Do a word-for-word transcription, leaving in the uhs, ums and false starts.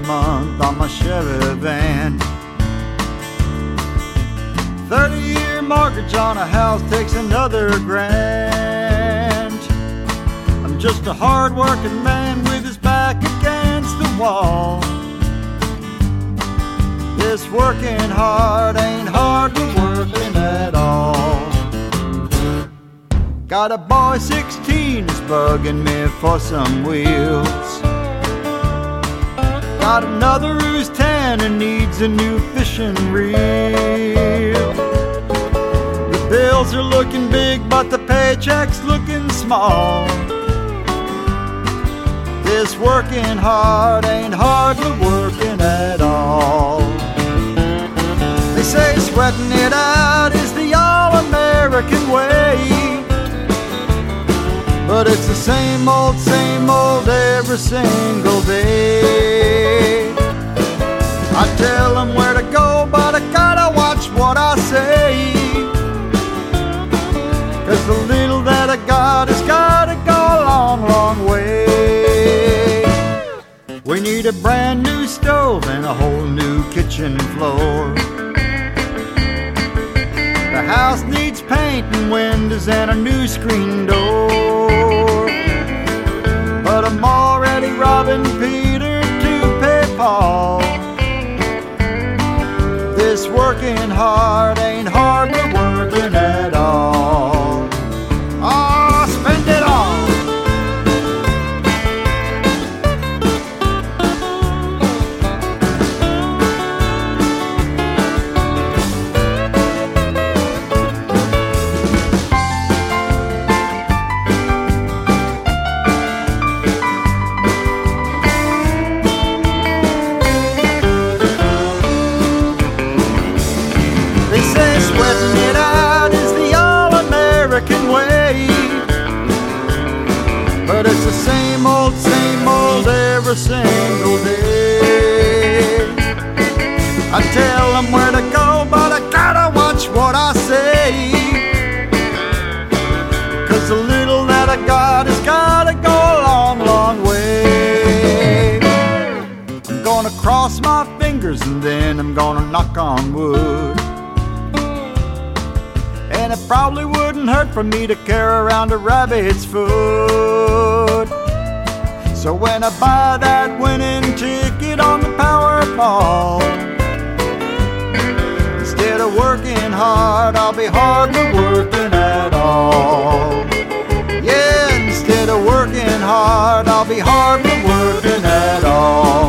month on my Chevy van. Thirty-year mortgage on a house takes another grand. I'm just a hard-working man with his back against the wall. This working hard ain't hardly working at all. Got a boy sixteen who's bugging me for some wheels. Got another who's ten and needs a new fishing reel. The bills are looking big, but the paycheck's looking small. This working hard ain't hardly working at all. They say sweating it out is the all-American way, but it's the same old, same old every single day. I tell them where to go, but I gotta watch what I say, 'cause the little that I got has gotta go a long, long way. We need a brand new stove and a whole new kitchen floor. The house needs paint and windows and a new screen door. But I'm already robbing Peter to pay Paul. This working hard ain't hardly working at all. Oh, spend it all. Sweating it out is the all-American way, but it's the same old, same old every single day. I tell them where to go, but I gotta watch what I say, 'cause the little that I got has gotta go a long, long way. I'm gonna cross my fingers and then I'm gonna knock on wood. And it probably wouldn't hurt for me to carry around a rabbit's foot. So when I buy that winning ticket on the Powerball, instead of working hard, I'll be hardly working at all. Yeah, instead of working hard, I'll be hardly working at all.